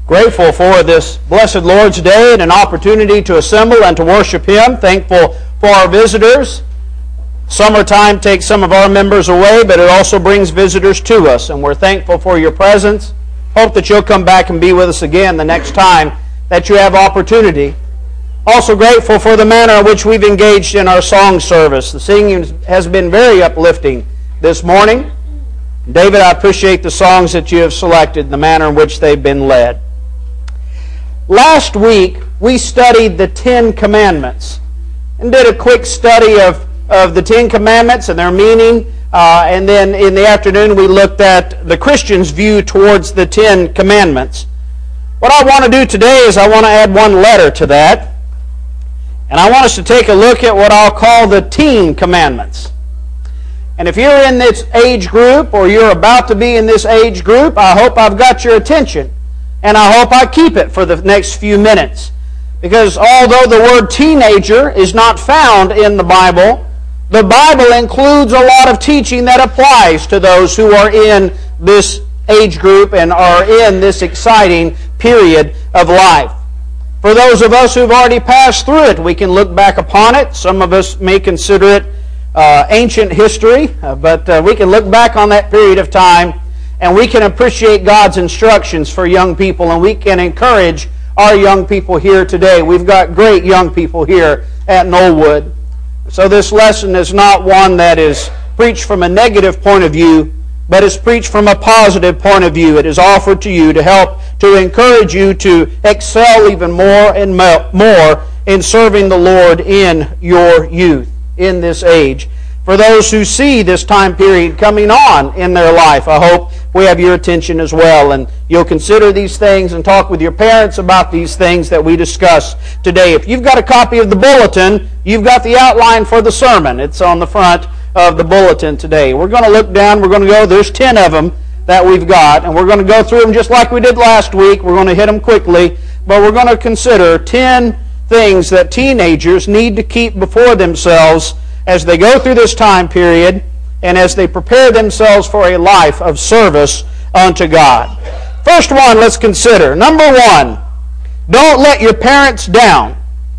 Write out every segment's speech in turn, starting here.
Grateful for this blessed Lord's Day and an opportunity to assemble and to worship Him. Thankful for our visitors. Summertime takes some of our members away, but it also brings visitors to us, and we're thankful for your presence. Hope that you'll come back and be with us again the next time that you have opportunity. Also grateful for the manner in which we've engaged in our song service. The singing has been very uplifting this morning. David, I appreciate the songs that you have selected, the manner in which they've been led. Last week, we studied the Ten Commandments and did a quick study of the Ten Commandments and their meaning. And then in the afternoon, we looked at the Christian's view towards the Ten Commandments. What I want to do today is I want to add one letter to that. And I want us to take a look at what I'll call the Teen Commandments. And if you're in this age group or you're about to be in this age group, I hope I've got your attention. And I hope I keep it for the next few minutes. Because although the word teenager is not found in the Bible includes a lot of teaching that applies to those who are in this age group and are in this exciting period of life. For those of us who've already passed through it, we can look back upon it. Some of us may consider it ancient history, but we can look back on that period of time and we can appreciate God's instructions for young people, and we can encourage our young people here today. We've got great young people here at Knollwood. So this lesson is not one that is preached from a negative point of view, but is preached from a positive point of view. It is offered to you to help to encourage you to excel even more and more in serving the Lord in your youth, in this age. For those who see this time period coming on in their life, I hope we have your attention as well, and you'll consider these things and talk with your parents about these things that we discuss today. If you've got a copy of the bulletin, you've got the outline for the sermon. It's on the front of the bulletin today. We're going to look down. We're going to go. There's 10 of them that we've got, and we're going to go through them just like we did last week. We're going to hit them quickly, but we're going to consider 10 things that teenagers need to keep before themselves as they go through this time period and as they prepare themselves for a life of service unto God. First one, let's consider. Number one, don't let your parents down.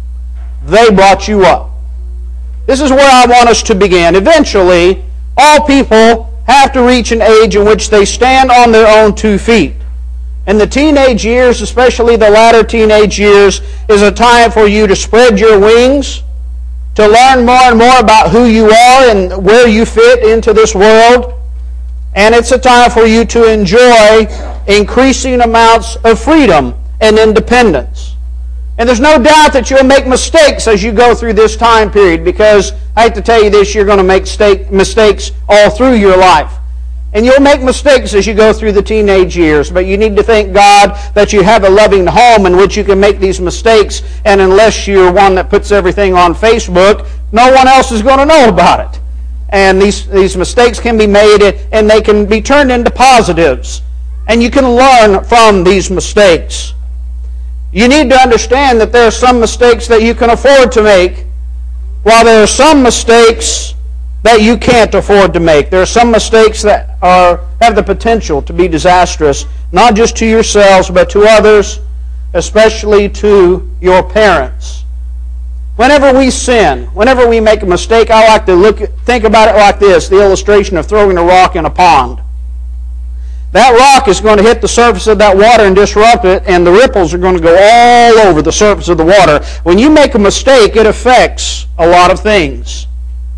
They brought you up. This is where I want us to begin. Eventually, all people have to reach an age in which they stand on their own 2 feet. And the teenage years, especially the latter teenage years, is a time for you to spread your wings, to learn more and more about who you are and where you fit into this world. And it's a time for you to enjoy increasing amounts of freedom and independence. And there's no doubt that you'll make mistakes as you go through this time period, because I hate to tell you this, you're going to make mistakes all through your life. And you'll make mistakes as you go through the teenage years, but you need to thank God that you have a loving home in which you can make these mistakes, and unless you're one that puts everything on Facebook, no one else is going to know about it. And these mistakes can be made, and they can be turned into positives, and you can learn from these mistakes. You need to understand that there are some mistakes that you can afford to make, while there are some mistakes that you can't afford to make. There are some mistakes that have the potential to be disastrous, not just to yourselves, but to others, especially to your parents. Whenever we sin, whenever we make a mistake, I like to think about it like this, the illustration of throwing a rock in a pond. That rock is going to hit the surface of that water and disrupt it, and the ripples are going to go all over the surface of the water. When you make a mistake, it affects a lot of things.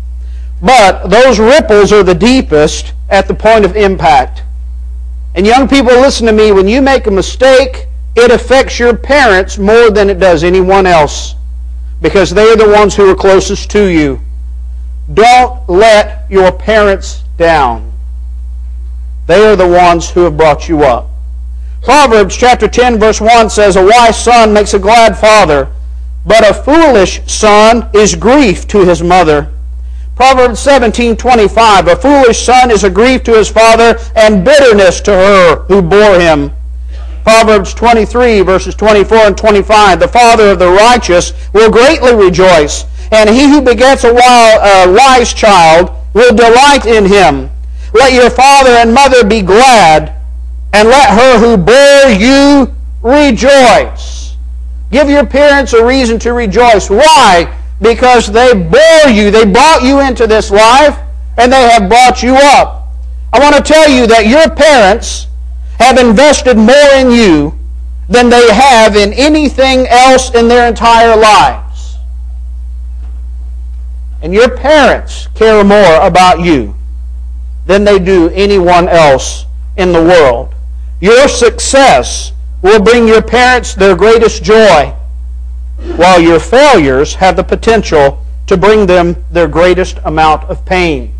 But those ripples are the deepest at the point of impact. And young people, listen to me. When you make a mistake, it affects your parents more than it does anyone else, because they are the ones who are closest to you. Don't let your parents down. They are the ones who have brought you up. Proverbs chapter 10 verse 1 says, "A wise son makes a glad father, but a foolish son is grief to his mother." Proverbs 17:25, "A foolish son is a grief to his father, and bitterness to her who bore him." Proverbs 23 verses 24 and 25, "The father of the righteous will greatly rejoice, and he who begets a wise child will delight in him. Let your father and mother be glad, and let her who bore you rejoice. Give your parents a reason to rejoice. Why? Because they bore you. They brought you into this life, and they have brought you up. I want to tell you that your parents have invested more in you than they have in anything else in their entire lives. And your parents care more about you than they do anyone else in the world. Your success will bring your parents their greatest joy, while your failures have the potential to bring them their greatest amount of pain.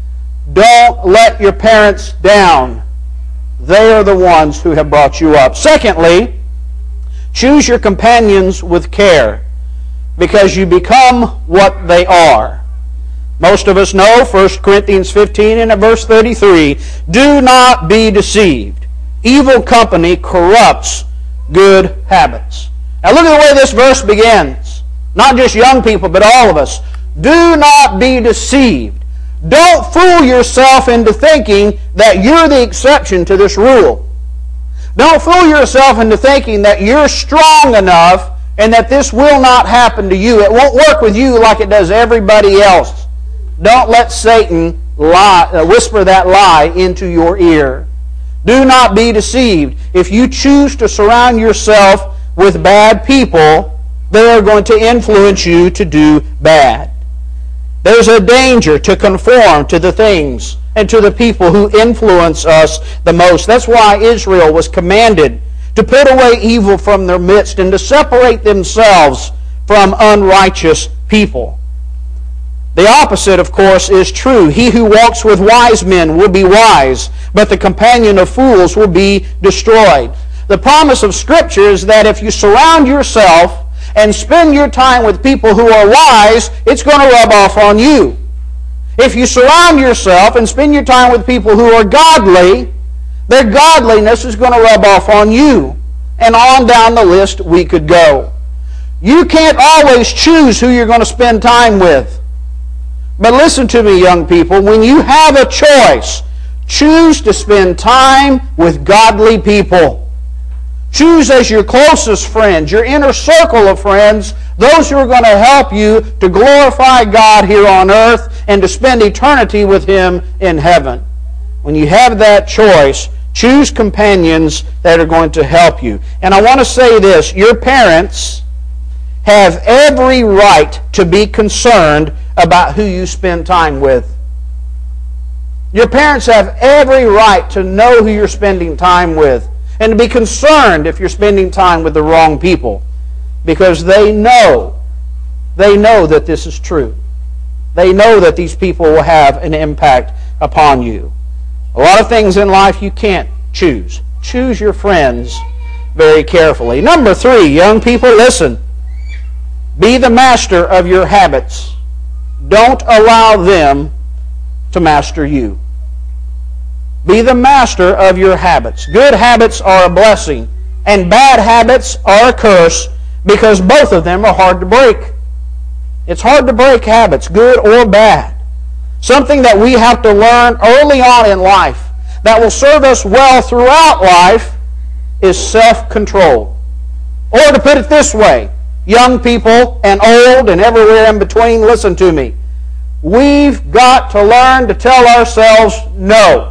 Don't let your parents down. They are the ones who have brought you up. Secondly, choose your companions with care, because you become what they are. Most of us know 1 Corinthians 15 and verse 33, do not be deceived. Evil company corrupts good habits. Now look at the way this verse begins. Not just young people, but all of us. Do not be deceived. Don't fool yourself into thinking that you're the exception to this rule. Don't fool yourself into thinking that you're strong enough and that this will not happen to you. It won't work with you like it does everybody else. Don't let Satan whisper that lie into your ear. Do not be deceived. If you choose to surround yourself with bad people, they are going to influence you to do bad. There's a danger to conform to the things and to the people who influence us the most. That's why Israel was commanded to put away evil from their midst and to separate themselves from unrighteous people. The opposite, of course, is true. He who walks with wise men will be wise, but the companion of fools will be destroyed. The promise of Scripture is that if you surround yourself and spend your time with people who are wise, it's going to rub off on you. If you surround yourself and spend your time with people who are godly, their godliness is going to rub off on you. And on down the list we could go. You can't always choose who you're going to spend time with. But listen to me, young people, when you have a choice, choose to spend time with godly people. Choose as your closest friends, your inner circle of friends, those who are going to help you to glorify God here on earth and to spend eternity with Him in heaven. When you have that choice, choose companions that are going to help you. And I want to say this, your parents have every right to be concerned about who you spend time with. Your parents have every right to know who you're spending time with and to be concerned if you're spending time with the wrong people, because they know that this is true. They know that these people will have an impact upon you. A lot of things in life you can't choose. Choose your friends very carefully. Number 3, young people, listen. Be the master of your habits. Don't allow them to master you. Be the master of your habits. Good habits are a blessing, and bad habits are a curse, because both of them are hard to break. It's hard to break habits, good or bad. Something that we have to learn early on in life that will serve us well throughout life is self-control. Or to put it this way, young people and old and everywhere in between, listen to me. We've got to learn to tell ourselves no.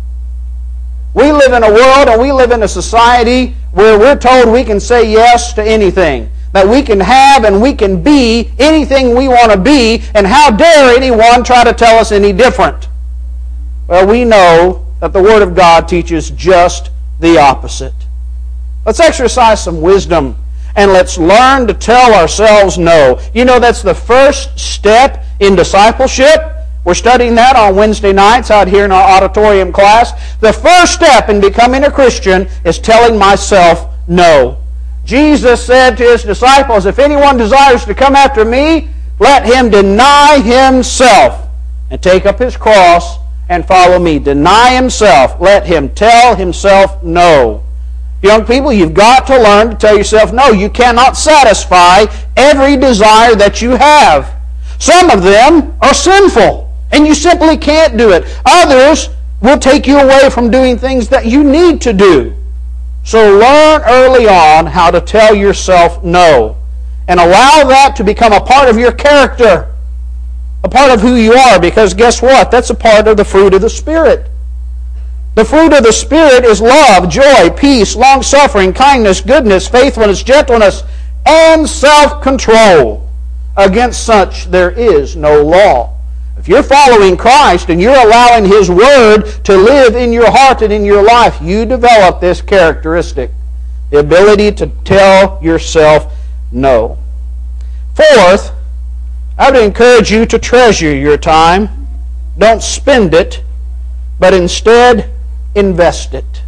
We live in a world and we live in a society where we're told we can say yes to anything. That we can have and we can be anything we want to be, and how dare anyone try to tell us any different? Well, we know that the Word of God teaches just the opposite. Let's exercise some wisdom and let's learn to tell ourselves no. You know, that's the first step in discipleship. We're studying that on Wednesday nights out here in our auditorium class. The first step in becoming a Christian is telling myself no. Jesus said to His disciples, if anyone desires to come after me, let him deny himself and take up his cross and follow me. Deny himself. Let him tell himself no. Young people, you've got to learn to tell yourself no. You cannot satisfy every desire that you have. Some of them are sinful, and you simply can't do it. Others will take you away from doing things that you need to do. So learn early on how to tell yourself no, and allow that to become a part of your character, a part of who you are, because guess what? That's a part of the fruit of the Spirit. The fruit of the Spirit is love, joy, peace, long-suffering, kindness, goodness, faithfulness, gentleness, and self-control. Against such there is no law. If you're following Christ and you're allowing His Word to live in your heart and in your life, you develop this characteristic, the ability to tell yourself no. Fourth, I would encourage you to treasure your time. Don't spend it, but instead invest it.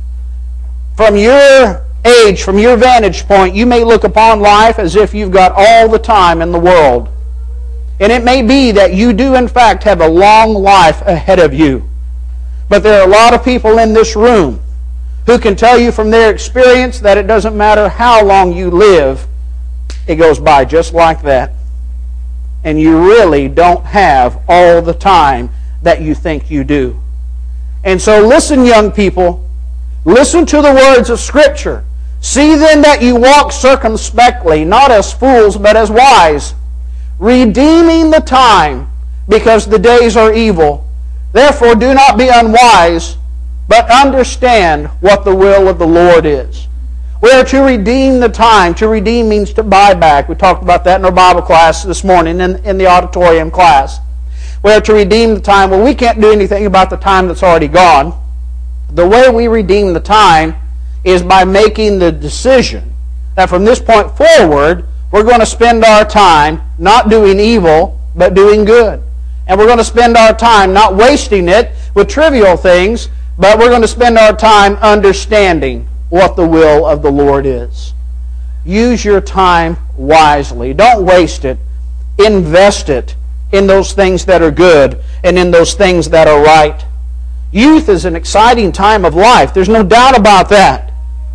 From your age, from your vantage point, you may look upon life as if you've got all the time in the world. And it may be that you do in fact have a long life ahead of you. But there are a lot of people in this room who can tell you from their experience that it doesn't matter how long you live, it goes by just like that. And you really don't have all the time that you think you do. And so listen, young people. Listen to the words of Scripture. See then that you walk circumspectly, not as fools, but as wise, redeeming the time, because the days are evil. Therefore do not be unwise, but understand what the will of the Lord is. We are to redeem the time. To redeem means to buy back. We talked about that in our Bible class this morning in the auditorium class. We are to redeem the time. Well, we can't do anything about the time that's already gone. The way we redeem the time is by making the decision that from this point forward, we're going to spend our time not doing evil, but doing good. And we're going to spend our time not wasting it with trivial things, but we're going to spend our time understanding what the will of the Lord is. Use your time wisely. Don't waste it. Invest it in those things that are good and in those things that are right. Youth is an exciting time of life. There's no doubt about that.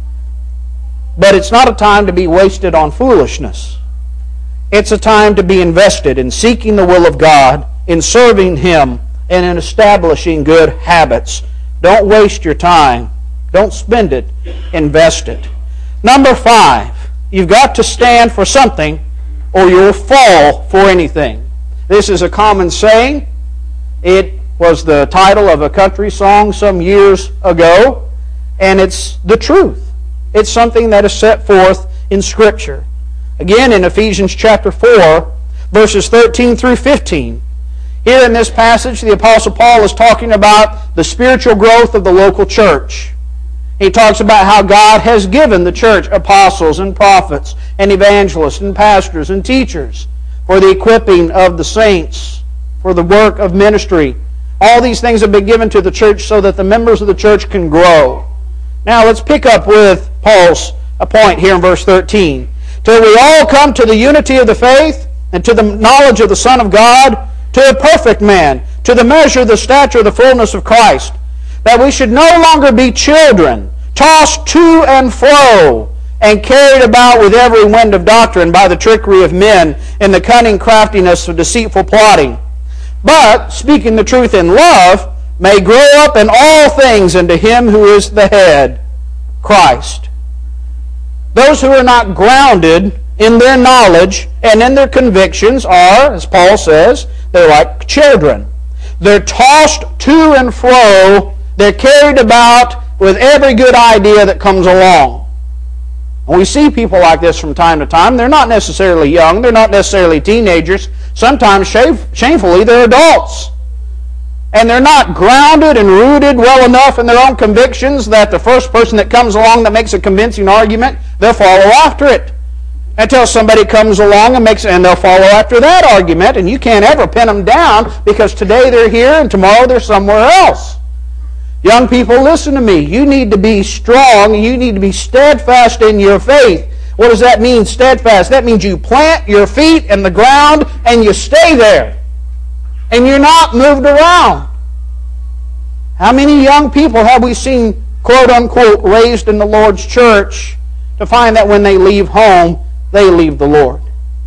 But it's not a time to be wasted on foolishness. It's a time to be invested in seeking the will of God, in serving Him, and in establishing good habits. Don't waste your time. Don't spend it. Invest it. Number 5, you've got to stand for something or you'll fall for anything. This is a common saying. It was the title of a country song some years ago, and it's the truth. It's something that is set forth in Scripture. Again, in Ephesians chapter 4, verses 13 through 15. Here in this passage, the Apostle Paul is talking about the spiritual growth of the local church. He talks about how God has given the church apostles and prophets and evangelists and pastors and teachers for the equipping of the saints, for the work of ministry. All these things have been given to the church so that the members of the church can grow. Now let's pick up with Paul's point here in verse 13. Till we all come to the unity of the faith and to the knowledge of the Son of God, to a perfect man, to the measure of the stature of the fullness of Christ, that we should no longer be children, tossed to and fro, and carried about with every wind of doctrine by the trickery of men and the cunning craftiness of deceitful plotting. But, speaking the truth in love, may grow up in all things into Him who is the head, Christ. Those who are not grounded in their knowledge and in their convictions are, as Paul says, they're like children. They're tossed to and fro. They're carried about with every good idea that comes along. And we see people like this from time to time. They're not necessarily young. They're not necessarily teenagers. Sometimes, shamefully, they're adults. And they're not grounded and rooted well enough in their own convictions that the first person that comes along that makes a convincing argument, they'll follow after it. Until somebody comes along and they'll follow after that argument, and you can't ever pin them down because today they're here and tomorrow they're somewhere else. Young people, listen to me. You need to be strong. You need to be steadfast in your faith. What does that mean, steadfast? That means you plant your feet in the ground and you stay there. And you're not moved around. How many young people have we seen, quote unquote, raised in the Lord's church to find that when they leave home, they leave the Lord?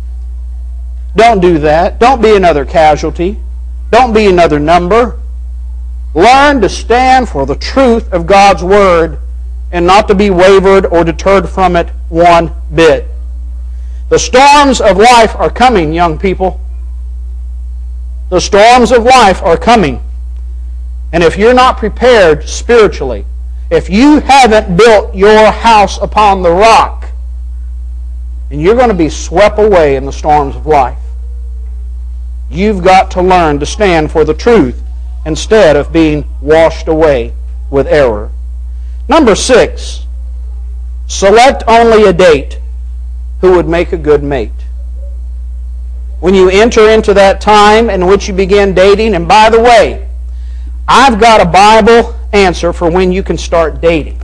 Don't do that. Don't be another casualty. Don't be another number. Learn to stand for the truth of God's Word and not to be wavered or deterred from it one bit. The storms of life are coming, young people. The storms of life are coming. And if you're not prepared spiritually, if you haven't built your house upon the rock, and you're going to be swept away in the storms of life. You've got to learn to stand for the truth instead of being washed away with error. Number 6, select only a date who would make a good mate. When you enter into that time in which you begin dating, and by the way, I've got a Bible answer for when you can start dating.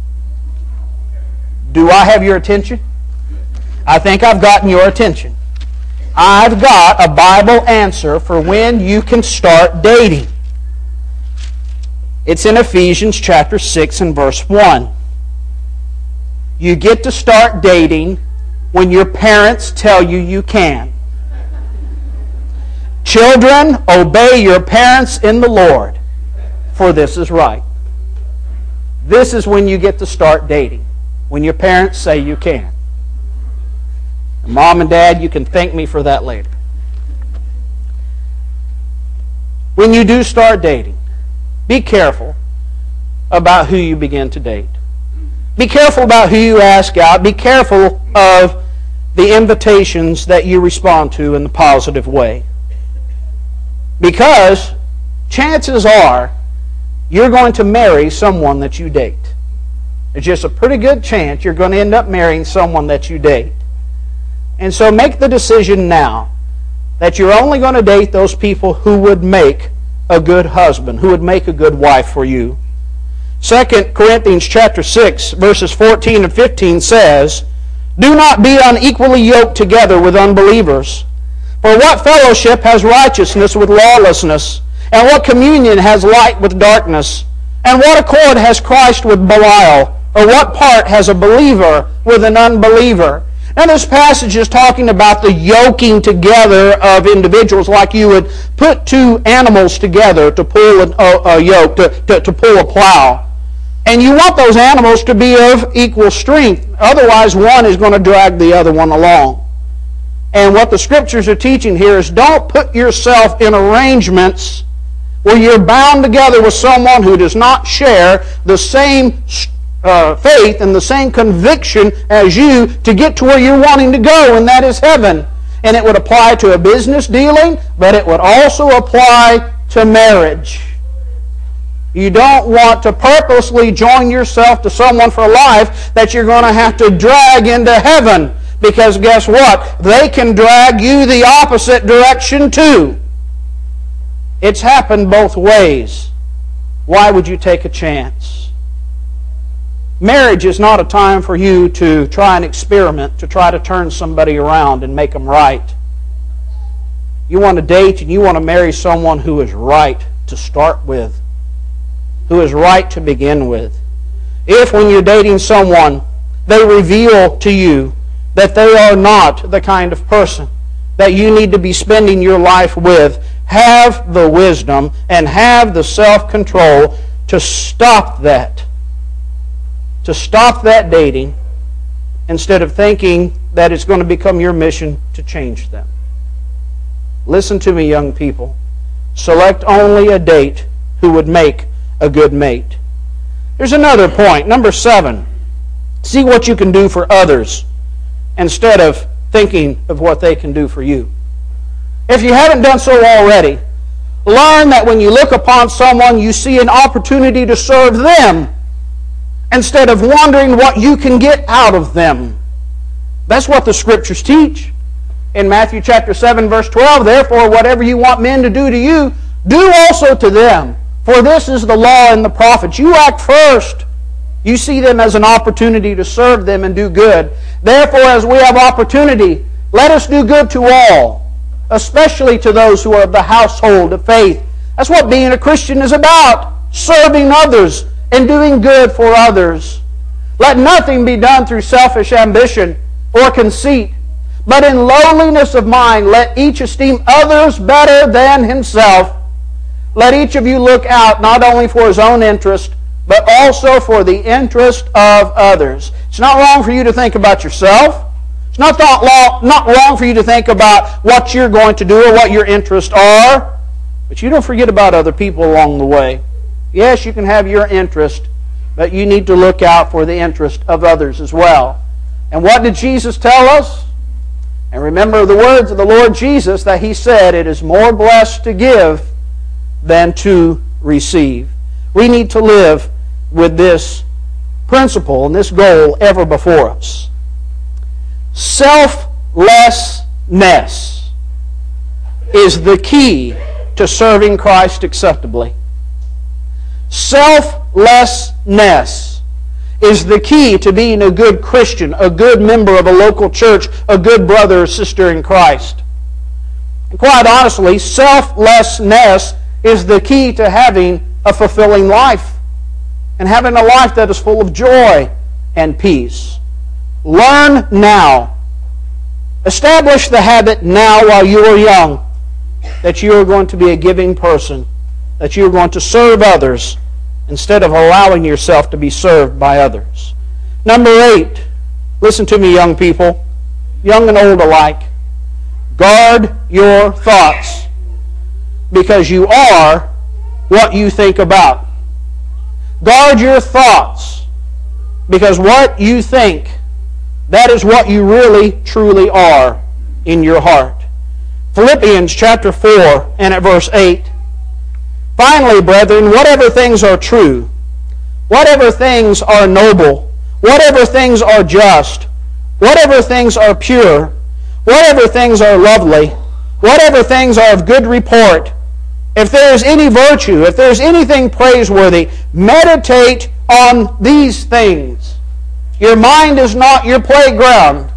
Do I have your attention? I think I've gotten your attention. I've got a Bible answer for when you can start dating. It's in Ephesians chapter 6 and verse 1. You get to start dating when your parents tell you you can. Children, obey your parents in the Lord, for this is right. This is when you get to start dating, when your parents say you can. Mom and Dad, you can thank me for that later. When you do start dating, be careful about who you begin to date. Be careful about who you ask out. Be careful of the invitations that you respond to in the positive way. Because chances are you're going to marry someone that you date. There's just a pretty good chance you're going to end up marrying someone that you date. And so make the decision now that you're only going to date those people who would make a good husband, who would make a good wife for you. 2 Corinthians chapter 6, verses 14 and 15 says, "Do not be unequally yoked together with unbelievers. For what fellowship has righteousness with lawlessness? And what communion has light with darkness? And what accord has Christ with Belial? Or what part has a believer with an unbeliever?" Now this passage is talking about the yoking together of individuals, like you would put two animals together to pull a yoke, to pull a plow. And you want those animals to be of equal strength. Otherwise, one is going to drag the other one along. And what the Scriptures are teaching here is don't put yourself in arrangements where you're bound together with someone who does not share the same faith and the same conviction as you to get to where you're wanting to go, and that is heaven. And it would apply to a business dealing, but it would also apply to marriage. You don't want to purposely join yourself to someone for life that you're going to have to drag into heaven, because guess what? They can drag you the opposite direction too. It's happened both ways. Why would you take a chance? Marriage is not a time for you to try and experiment, to try to turn somebody around and make them right. You want to date and you want to marry someone who is right to start with, who is right to begin with. If when you're dating someone, they reveal to you that they are not the kind of person that you need to be spending your life with, have the wisdom and have the self-control to stop that. To stop that dating instead of thinking that it's going to become your mission to change them. Listen to me, young people. Select only a date who would make a good mate. There's another point. Number 7. See what you can do for others instead of thinking of what they can do for you. If you haven't done so already, learn that when you look upon someone, you see an opportunity to serve them instead of wondering what you can get out of them. That's what the Scriptures teach. In Matthew chapter 7, verse 12, "Therefore, whatever you want men to do to you, do also to them. For this is the law and the prophets." You act first. You see them as an opportunity to serve them and do good. Therefore, as we have opportunity, let us do good to all, especially to those who are of the household of faith. That's what being a Christian is about, serving others and doing good for others. Let nothing be done through selfish ambition or conceit, but in lowliness of mind let each esteem others better than himself. Let each of you look out not only for his own interest, but also for the interest of others. It's not wrong for you to think about yourself. It's not wrong for you to think about what you're going to do or what your interests are, but you don't forget about other people along the way. Yes, you can have your interest, but you need to look out for the interest of others as well. And what did Jesus tell us? And remember the words of the Lord Jesus that He said, it is more blessed to give than to receive. We need to live with this principle and this goal ever before us. Selflessness is the key to serving Christ acceptably. Selflessness is the key to being a good Christian, a good member of a local church, a good brother or sister in Christ. And quite honestly, selflessness is the key to having a fulfilling life and having a life that is full of joy and peace. Learn now. Establish the habit now while you are young that you are going to be a giving person, that you are going to serve others instead of allowing yourself to be served by others. Number 8, listen to me, young people, young and old alike. Guard your thoughts, because you are what you think about. Guard your thoughts, because what you think, that is what you really, truly are in your heart. Philippians chapter 4 and at verse 8. Finally, brethren, whatever things are true, whatever things are noble, whatever things are just, whatever things are pure, whatever things are lovely, whatever things are of good report, if there is any virtue, if there is anything praiseworthy, meditate on these things. Your mind is not your playground.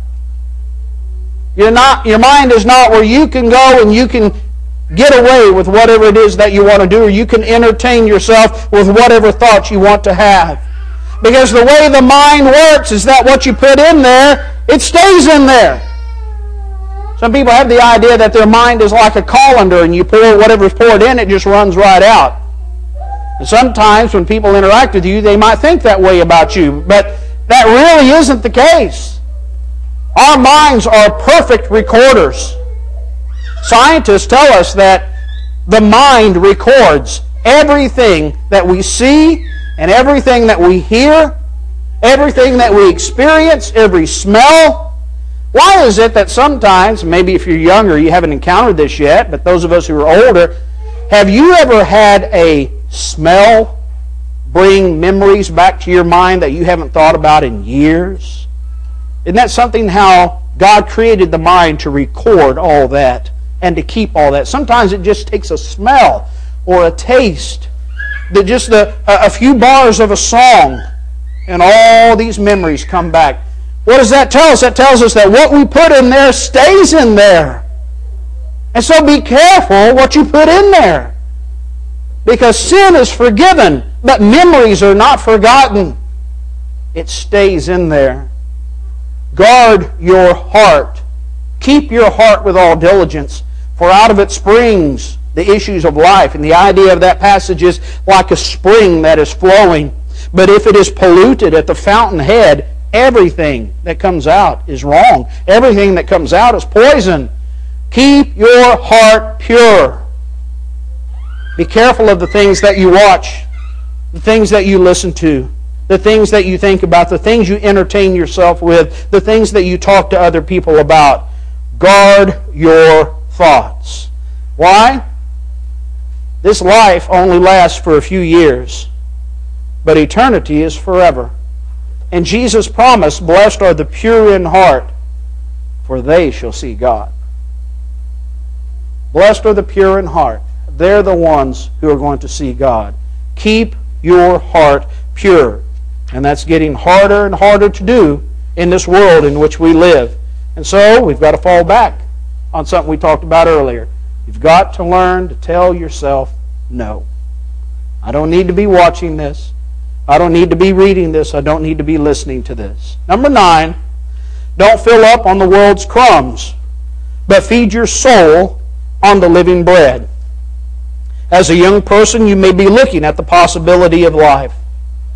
Your mind is not where you can go and you can get away with whatever it is that you want to do, or you can entertain yourself with whatever thoughts you want to have. Because the way the mind works is that what you put in there, it stays in there. Some people have the idea that their mind is like a colander, and you pour whatever's poured in, it just runs right out. And sometimes when people interact with you, they might think that way about you, but that really isn't the case. Our minds are perfect recorders. Scientists tell us that the mind records everything that we see and everything that we hear, everything that we experience, every smell. Why is it that sometimes, maybe if you're younger you haven't encountered this yet, but those of us who are older, have you ever had a smell bring memories back to your mind that you haven't thought about in years? Isn't that something how God created the mind to record all that and to keep all that? Sometimes it just takes a smell or a taste, that just a few bars of a song, and all these memories come back. What does that tell us? That tells us that what we put in there stays in there. And so be careful what you put in there. Because sin is forgiven, but memories are not forgotten. It stays in there. Guard your heart. Keep your heart with all diligence, for out of it springs the issues of life. And the idea of that passage is like a spring that is flowing. But if it is polluted at the fountainhead, everything that comes out is wrong. Everything that comes out is poison. Keep your heart pure. Be careful of the things that you watch, the things that you listen to, the things that you think about, the things you entertain yourself with, the things that you talk to other people about. Guard your thoughts. Why? This life only lasts for a few years, but eternity is forever. And Jesus promised, blessed are the pure in heart, for they shall see God. Blessed are the pure in heart. They're the ones who are going to see God. Keep your heart pure. And that's getting harder and harder to do in this world in which we live. And so we've got to fall back on something we talked about earlier. You've got to learn to tell yourself no. I don't need to be watching this. I don't need to be reading this. I don't need to be listening to this. Number 9, don't fill up on the world's crumbs, but feed your soul on the living bread. As a young person, you may be looking at the possibility of life.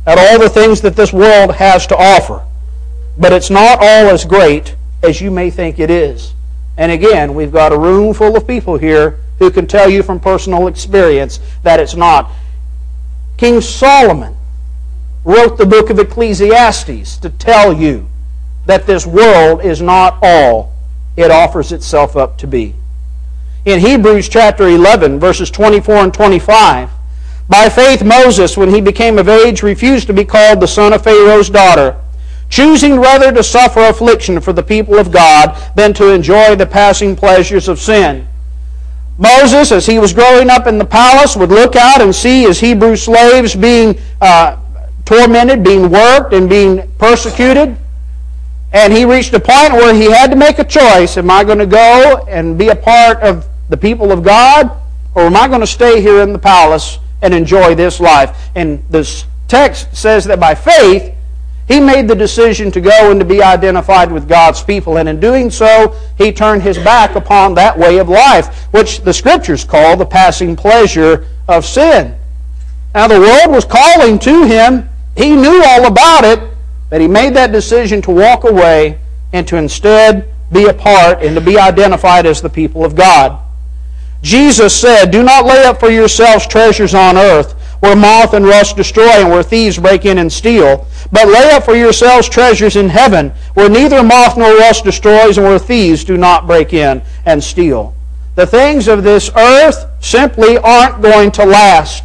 at all the things that this world has to offer. But it's not all as great as you may think it is. And again, we've got a room full of people here who can tell you from personal experience that it's not. King Solomon wrote the book of Ecclesiastes to tell you that this world is not all it offers itself up to be. In Hebrews chapter 11, verses 24 and 25, by faith Moses, when he became of age, refused to be called the son of Pharaoh's daughter, choosing rather to suffer affliction for the people of God than to enjoy the passing pleasures of sin. Moses, as he was growing up in the palace, would look out and see his Hebrew slaves being tormented, being worked, and being persecuted. And he reached a point where he had to make a choice. Am I going to go and be a part of the people of God, or am I going to stay here in the palace and enjoy this life? And this text says that by faith, he made the decision to go and to be identified with God's people. And in doing so, he turned his back upon that way of life, which the Scriptures call the passing pleasure of sin. Now, the world was calling to him. He knew all about it, but he made that decision to walk away and to instead be a part and to be identified as the people of God. Jesus said, "Do not lay up for yourselves treasures on earth, where moth and rust destroy and where thieves break in and steal. But lay up for yourselves treasures in heaven, where neither moth nor rust destroys and where thieves do not break in and steal." The things of this earth simply aren't going to last.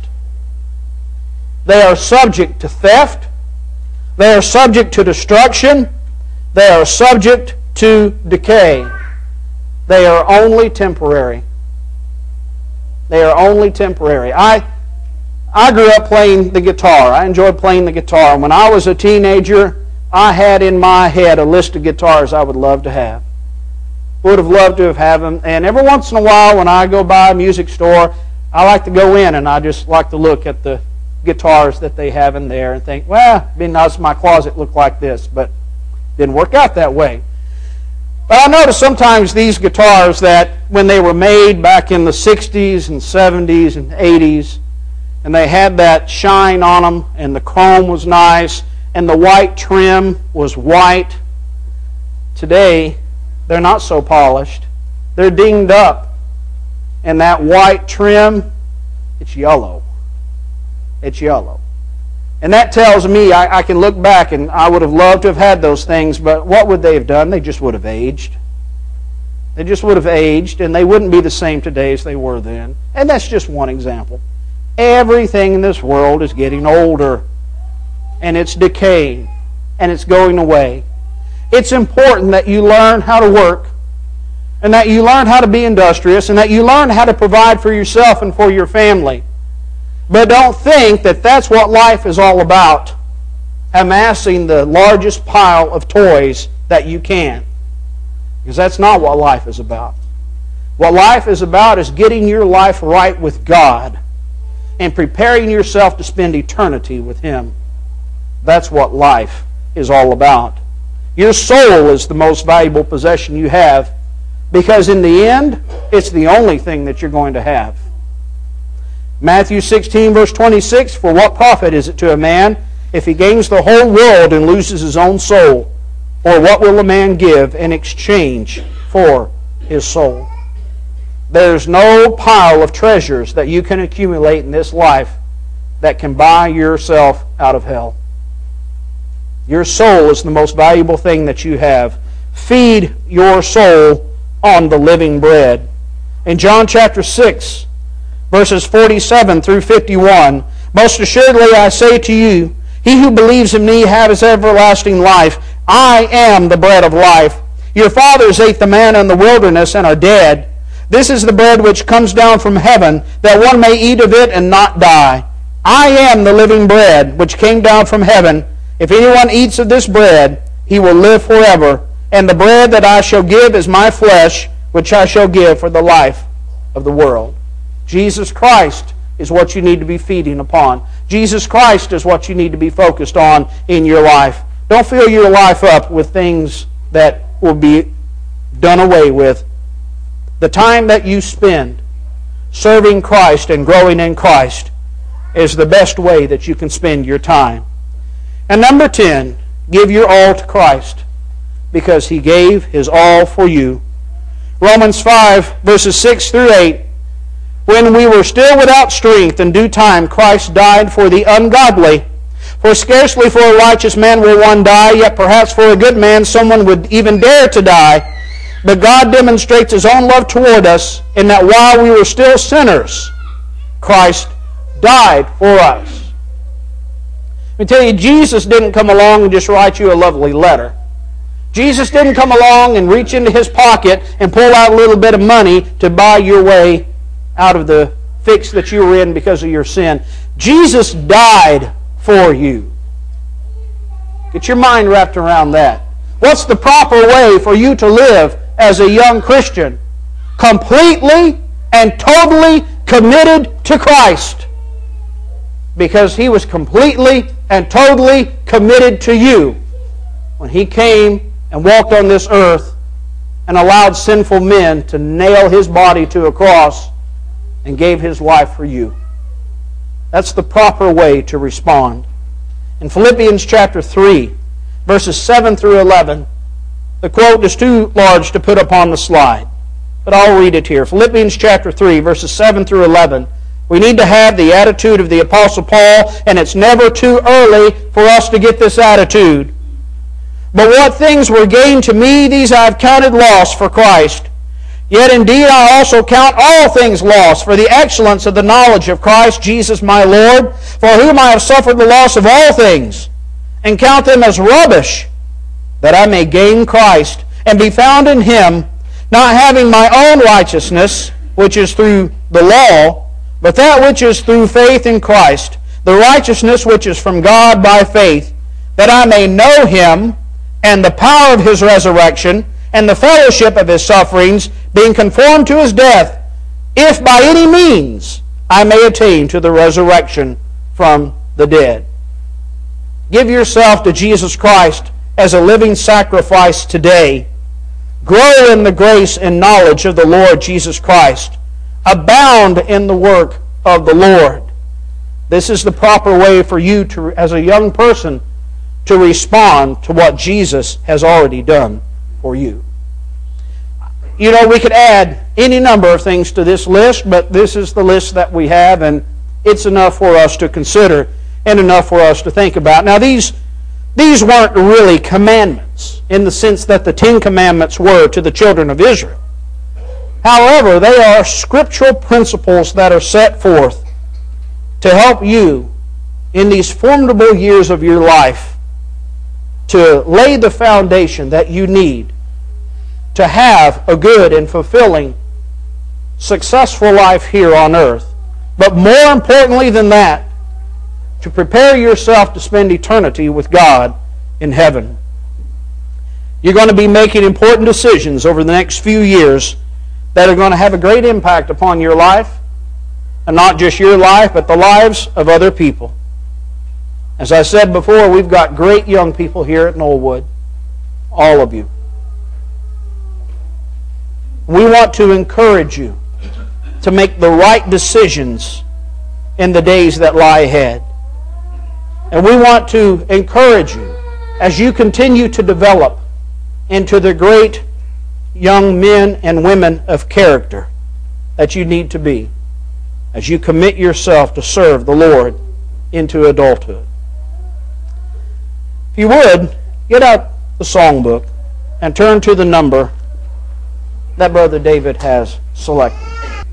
They are subject to theft. They are subject to destruction. They are subject to decay. They are only temporary. They are only temporary. I grew up playing the guitar. I enjoyed playing the guitar. When I was a teenager, I had in my head a list of guitars I would love to have. Would have loved to have had them. And every once in a while, when I go by a music store, I like to go in and I just like to look at the guitars that they have in there and think, well, it'd be nice if my closet looked like this, but it didn't work out that way. But I noticed sometimes these guitars that when they were made back in the 60s and 70s and 80s, and they had that shine on them, and the chrome was nice, and the white trim was white. Today, they're not so polished. They're dinged up. And that white trim, it's yellow. It's yellow. And that tells me I can look back, and I would have loved to have had those things, but what would they have done? They just would have aged. They just would have aged, and they wouldn't be the same today as they were then. And that's just one example. Everything in this world is getting older, and it's decaying, and it's going away. It's important that you learn how to work, and that you learn how to be industrious, and that you learn how to provide for yourself and for your family. But don't think that that's what life is all about, amassing the largest pile of toys that you can. Because that's not what life is about. What life is about is getting your life right with God and preparing yourself to spend eternity with Him. That's what life is all about. Your soul is the most valuable possession you have, because in the end, it's the only thing that you're going to have. Matthew 16, verse 26, "For what profit is it to a man if he gains the whole world and loses his own soul? Or what will a man give in exchange for his soul?" There's no pile of treasures that you can accumulate in this life that can buy yourself out of hell. Your soul is the most valuable thing that you have. Feed your soul on the living bread. In John chapter 6, verses 47 through 51, "Most assuredly I say to you, he who believes in me has everlasting life. I am the bread of life. Your fathers ate the manna in the wilderness and are dead. This is the bread which comes down from heaven, that one may eat of it and not die. I am the living bread which came down from heaven. If anyone eats of this bread, he will live forever. And the bread that I shall give is my flesh, which I shall give for the life of the world." Jesus Christ is what you need to be feeding upon. Jesus Christ is what you need to be focused on in your life. Don't fill your life up with things that will be done away with. The time that you spend serving Christ and growing in Christ is the best way that you can spend your time. And number 10, give your all to Christ, because He gave His all for you. Romans 5, verses 6 through 8. When we were still without strength, in due time Christ died for the ungodly. For scarcely for a righteous man will one die, yet perhaps for a good man someone would even dare to die. But God demonstrates His own love toward us in that while we were still sinners, Christ died for us. Let me tell you, Jesus didn't come along and just write you a lovely letter. Jesus didn't come along and reach into His pocket and pull out a little bit of money to buy your way out of the fix that you were in because of your sin. Jesus died for you. Get your mind wrapped around that. What's the proper way for you to live as a young Christian? Completely and totally committed to Christ. Because He was completely and totally committed to you when He came and walked on this earth and allowed sinful men to nail His body to a cross and gave His life for you. That's the proper way to respond. In Philippians chapter 3, verses 7 through 11, the quote is too large to put up on the slide, but I'll read it here. Philippians chapter 3, verses 7 through 11. We need to have the attitude of the Apostle Paul, and it's never too early for us to get this attitude. But what things were gained to me, these I have counted loss for Christ. Yet indeed I also count all things lost for the excellence of the knowledge of Christ Jesus my Lord, for whom I have suffered the loss of all things, and count them as rubbish, that I may gain Christ, and be found in Him, not having my own righteousness, which is through the law, but that which is through faith in Christ, the righteousness which is from God by faith, that I may know Him, and the power of His resurrection, and the fellowship of His sufferings, being conformed to His death, if by any means I may attain to the resurrection from the dead. Give yourself to Jesus Christ as a living sacrifice today. Grow in the grace and knowledge of the Lord Jesus Christ. Abound in the work of the Lord. This is the proper way for you to, as a young person, to respond to what Jesus has already done for you. You know, we could add any number of things to this list, but this is the list that we have, and it's enough for us to consider and enough for us to think about. Now, these weren't really commandments in the sense that the 10 Commandments were to the children of Israel. However, they are scriptural principles that are set forth to help you in these formidable years of your life to lay the foundation that you need to have a good and fulfilling, successful life here on earth. But more importantly than that, to prepare yourself to spend eternity with God in heaven. You're going to be making important decisions over the next few years that are going to have a great impact upon your life, and not just your life, but the lives of other people. As I said before, we've got great young people here at Knollwood, all of you. We want to encourage you to make the right decisions in the days that lie ahead. And we want to encourage you as you continue to develop into the great young men and women of character that you need to be as you commit yourself to serve the Lord into adulthood. If you would, get out the songbook and turn to the number that Brother David has selected.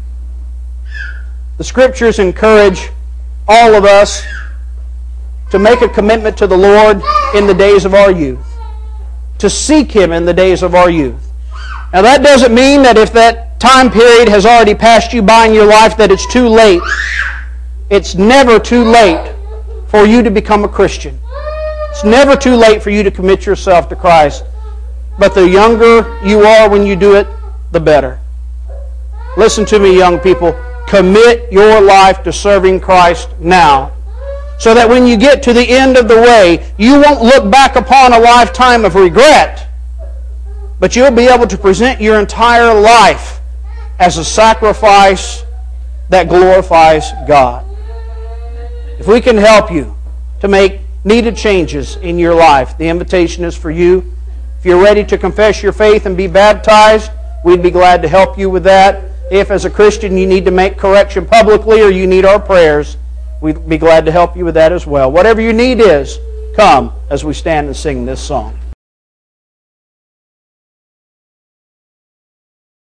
The Scriptures encourage all of us to make a commitment to the Lord in the days of our youth, to seek Him in the days of our youth. Now that doesn't mean that if that time period has already passed you by in your life that it's too late. It's never too late for you to become a Christian. It's never too late for you to commit yourself to Christ. But the younger you are when you do it, the better. Listen to me, young people. Commit your life to serving Christ now, so that when you get to the end of the way, you won't look back upon a lifetime of regret, but you'll be able to present your entire life as a sacrifice that glorifies God. If we can help you to make needed changes in your life, the invitation is for you. If you're ready to confess your faith and be baptized, we'd be glad to help you with that. If as a Christian you need to make correction publicly or you need our prayers, we'd be glad to help you with that as well. Whatever your need is, come as we stand and sing this song.